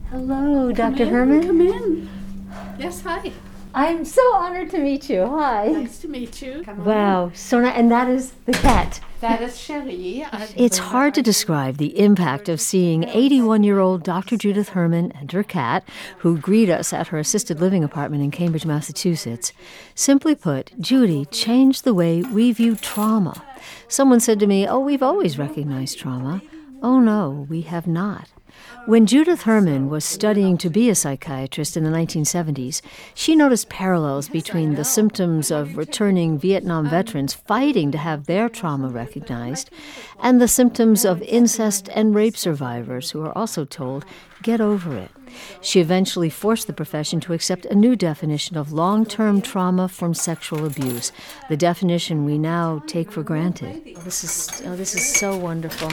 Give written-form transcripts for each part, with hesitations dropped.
Hello, Dr. Herman. Come in. Yes, hi. I'm so honored to meet you. Hi. Nice to meet you. Come on. Wow, so nice. And that is the cat. That is Cherie. It's hard to describe the impact of seeing 81-year-old Dr. Judith Herman and her cat, who greet us at her assisted living apartment in Cambridge, Massachusetts. Simply put, Judy changed the way we view trauma. Someone said to me, "Oh, we've always recognized trauma." Oh, no, we have not. When Judith Herman was studying to be a psychiatrist in the 1970s, she noticed parallels between the symptoms of returning Vietnam veterans fighting to have their trauma recognized and the symptoms of incest and rape survivors who are also told, "Get over it." She eventually forced the profession to accept a new definition of long-term trauma from sexual abuse, the definition we now take for granted. This is so wonderful.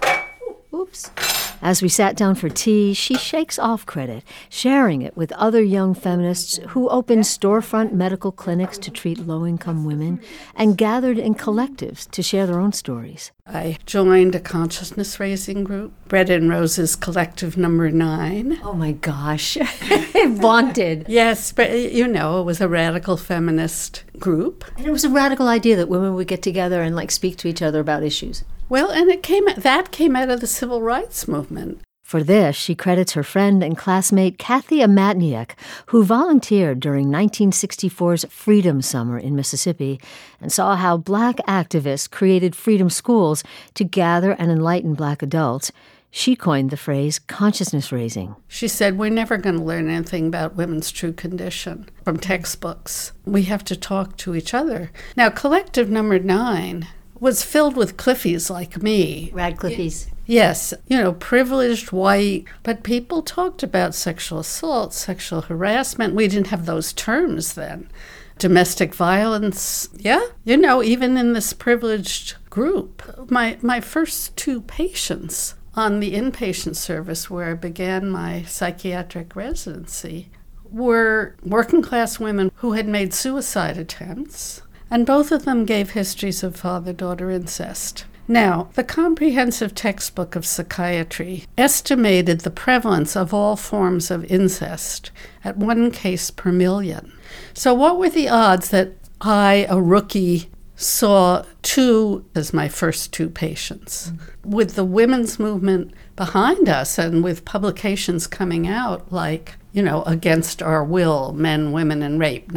Oops. As we sat down for tea, she shakes off credit, sharing it with other young feminists who opened storefront medical clinics to treat low-income women and gathered in collectives to share their own stories. I joined a consciousness-raising group, Bread and Roses Collective Number 9. Oh my gosh. Vaunted. Yes, but it was a radical feminist group. And it was a radical idea that women would get together and speak to each other about issues. Well, and that came out of the civil rights movement. For this, she credits her friend and classmate Kathy Amatniak, who volunteered during 1964's Freedom Summer in Mississippi and saw how Black activists created freedom schools to gather and enlighten Black adults. She coined the phrase consciousness raising. She said, "We're never going to learn anything about women's true condition from textbooks. We have to talk to each other." Now, Collective Number 9 was filled with Cliffies like me. Radcliffes. Yes, privileged, white, but people talked about sexual assault, sexual harassment. We didn't have those terms then. Domestic violence, even in this privileged group. My first two patients on the inpatient service where I began my psychiatric residency were working class women who had made suicide attempts, and both of them gave histories of father-daughter incest. Now, the comprehensive textbook of psychiatry estimated the prevalence of all forms of incest at 1 case per million. So what were the odds that I, a rookie, saw two as my first two patients? With the women's movement behind us and with publications coming out like, Against Our Will, Men, Women, and Rape,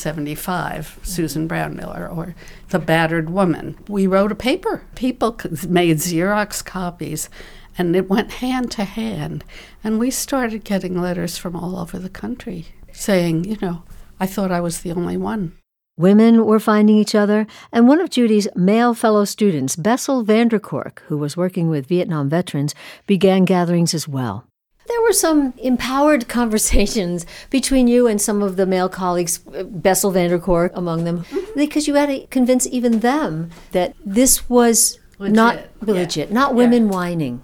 1975, Susan Brown Miller, or The Battered Woman. We wrote a paper. People made Xerox copies, and it went hand to hand. And we started getting letters from all over the country saying, I thought I was the only one. Women were finding each other, and one of Judy's male fellow students, Bessel van der Kolk, who was working with Vietnam veterans, began gatherings as well. There were some empowered conversations between you and some of the male colleagues, Bessel van der Kolk among them, because you had to convince even them that this was not legit, not women whining.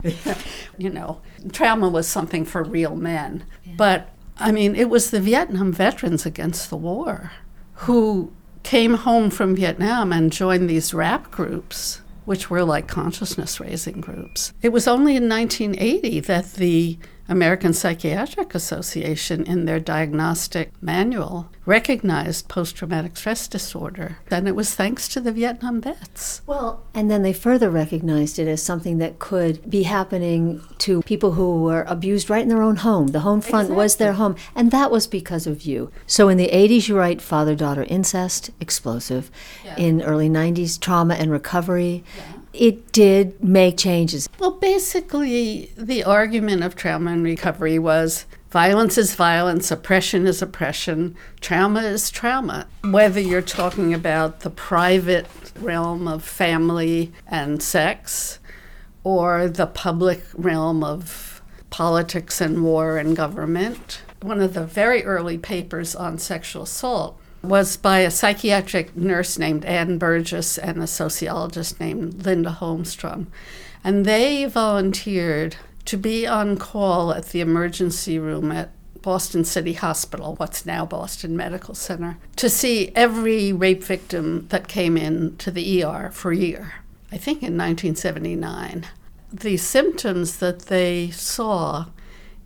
Trauma was something for real men. Yeah. But, it was the Vietnam veterans against the war who came home from Vietnam and joined these rap groups, which were like consciousness-raising groups. It was only in 1980 that the American Psychiatric Association, in their diagnostic manual, recognized post-traumatic stress disorder. And it was thanks to the Vietnam vets. Well, and then they further recognized it as something that could be happening to people who were abused right in their own home. The home front was their home, and that was because of you. So in the 80s, you write Father-Daughter Incest, explosive. Yeah. In early 90s, Trauma and Recovery. Yeah. It did make changes. Well, basically, the argument of Trauma and Recovery was violence is violence, oppression is oppression, trauma is trauma. Whether you're talking about the private realm of family and sex or the public realm of politics and war and government. One of the very early papers on sexual assault was by a psychiatric nurse named Ann Burgess and a sociologist named Linda Holmstrom. And they volunteered to be on call at the emergency room at Boston City Hospital, what's now Boston Medical Center, to see every rape victim that came in to the ER for a year, I think in 1979. The symptoms that they saw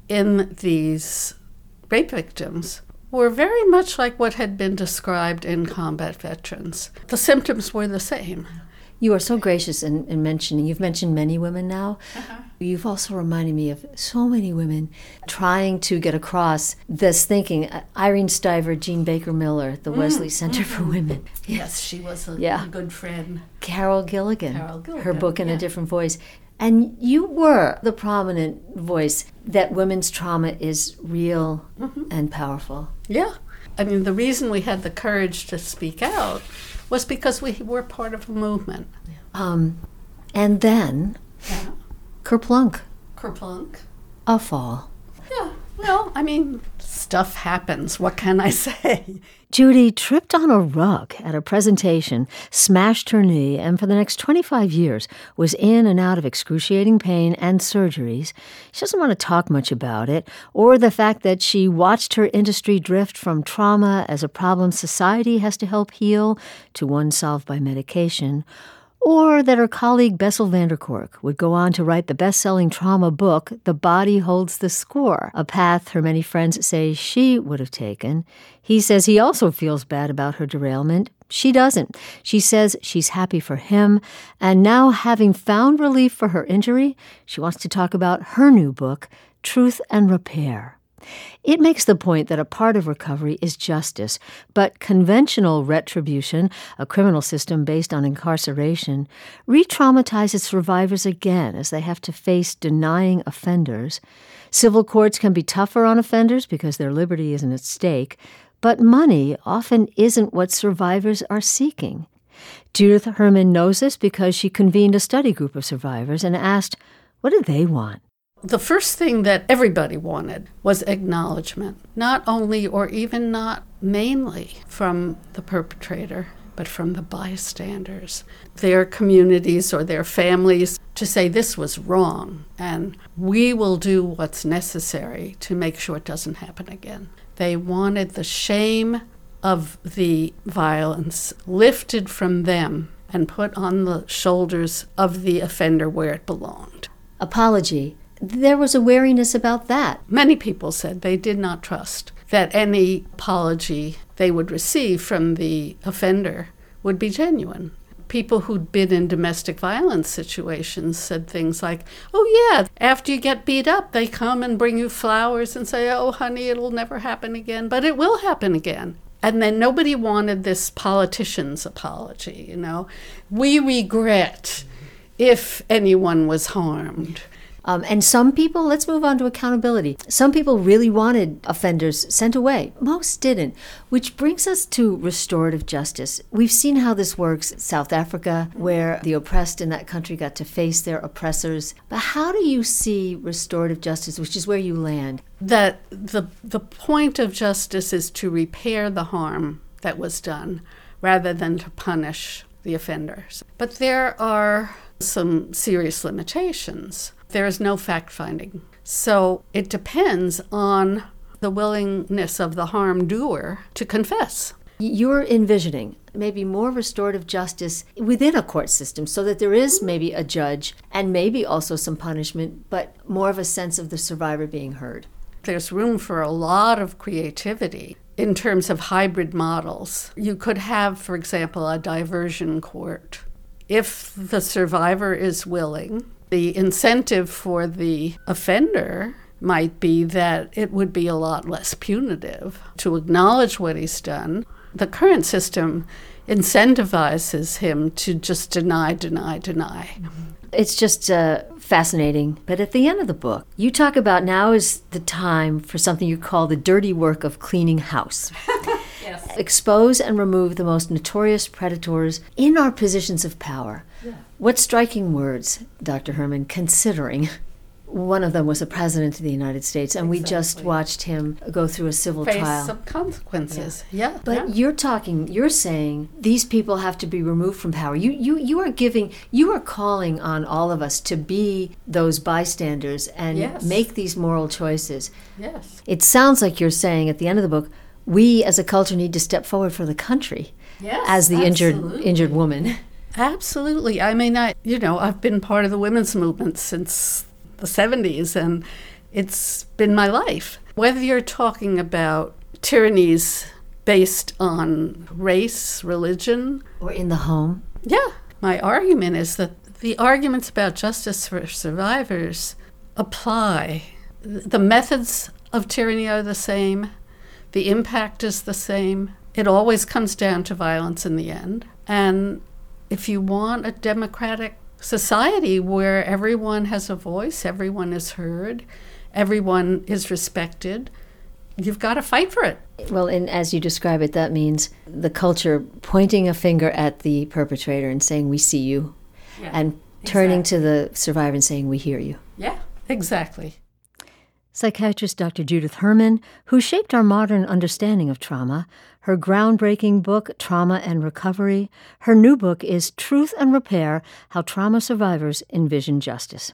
in these rape victims were very much like what had been described in combat veterans. The symptoms were the same. You are so gracious in mentioning, you've mentioned many women now. You've also reminded me of so many women trying to get across this thinking. Irene Stiver, Jean Baker Miller, the Wesley Center for Women. Yes, she was a good friend. Carol Gilligan, her book In a Different Voice. And you were the prominent voice that women's trauma is real and powerful. Yeah. I mean, the reason we had the courage to speak out was because we were part of a movement. And then, Kerplunk. Kerplunk. A fall. Yeah, well, I mean, stuff happens. What can I say? Judy tripped on a rug at a presentation, smashed her knee, and for the next 25 years was in and out of excruciating pain and surgeries. She doesn't want to talk much about it, or the fact that she watched her industry drift from trauma as a problem society has to help heal to one solved by medication, or that her colleague Bessel van der Kolk would go on to write the best-selling trauma book, The Body Holds the Score, a path her many friends say she would have taken. He says he also feels bad about her derailment. She doesn't. She says she's happy for him, and now having found relief for her injury, she wants to talk about her new book, Truth and Repair. It makes the point that a part of recovery is justice, but conventional retribution, a criminal system based on incarceration, re-traumatizes survivors again as they have to face denying offenders. Civil courts can be tougher on offenders because their liberty isn't at stake, but money often isn't what survivors are seeking. Judith Herman knows this because she convened a study group of survivors and asked, what do they want? The first thing that everybody wanted was acknowledgement, not only or even not mainly from the perpetrator, but from the bystanders, their communities or their families, to say this was wrong, and we will do what's necessary to make sure it doesn't happen again. They wanted the shame of the violence lifted from them and put on the shoulders of the offender where it belonged. Apology. There was a wariness about that. Many people said they did not trust that any apology they would receive from the offender would be genuine. People who'd been in domestic violence situations said things like, oh yeah, after you get beat up, they come and bring you flowers and say, oh honey, it'll never happen again, but it will happen again. And then nobody wanted this politician's apology, you know. We regret if anyone was harmed. And some people, let's move on to accountability. Some people really wanted offenders sent away. Most didn't, which brings us to restorative justice. We've seen how this works in South Africa, where the oppressed in that country got to face their oppressors. But how do you see restorative justice, which is where you land? That the point of justice is to repair the harm that was done rather than to punish the offenders. But there are some serious limitations. There is no fact-finding. So it depends on the willingness of the harm doer to confess. You're envisioning maybe more restorative justice within a court system so that there is maybe a judge and maybe also some punishment, but more of a sense of the survivor being heard. There's room for a lot of creativity in terms of hybrid models. You could have, for example, a diversion court. If the survivor is willing, the incentive for the offender might be that it would be a lot less punitive to acknowledge what he's done. The current system incentivizes him to just deny. It's just fascinating. But at the end of the book, you talk about now is the time for something you call the dirty work of cleaning house. Yes. Expose and remove the most notorious predators in our positions of power. Yeah. What striking words, Dr. Herman, considering one of them was the President of the United States, and we just watched him go through a civil trial. Face some consequences. Yeah. But you're saying these people have to be removed from power. You are calling on all of us to be those bystanders and make these moral choices. Yes. It sounds like you're saying at the end of the book, we as a culture need to step forward for the country as the injured woman. Absolutely. I mean, I've been part of the women's movement since the 70s, and It's been my life. Whether you're talking about tyrannies based on race, religion, Or in the home. yeah, my argument is that the arguments about justice for survivors apply. The methods of tyranny are the same. The impact is the same. It always comes down to violence in the end. And if you want a democratic society where everyone has a voice, everyone is heard, everyone is respected, you've got to fight for it. Well, and as you describe it, that means the culture pointing a finger at the perpetrator and saying, we see you, and turning to the survivor and saying, we hear you. Yeah, exactly. Psychiatrist Dr. Judith Herman, who shaped our modern understanding of trauma. Her groundbreaking book, Trauma and Recovery. Her new book is Truth and Repair, How Trauma Survivors Envision Justice.